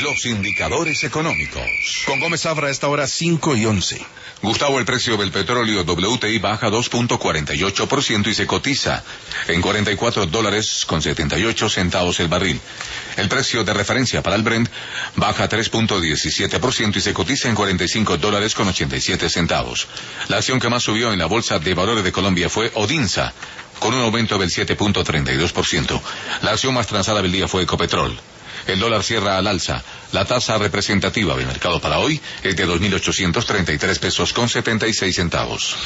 Los indicadores económicos. Con Gómez Zafra a esta hora 5:11. Gustavo, el precio del petróleo WTI baja 2.48% y se cotiza en $44.78 el barril. El precio de referencia para el Brent baja 3.17% y se cotiza en $45.87. La acción que más subió en la Bolsa de Valores de Colombia fue Odinsa, con un aumento del 7.32%. La acción más transada del día fue Ecopetrol. El dólar cierra al alza. La tasa representativa del mercado para hoy es de 2.833 pesos con 76 centavos.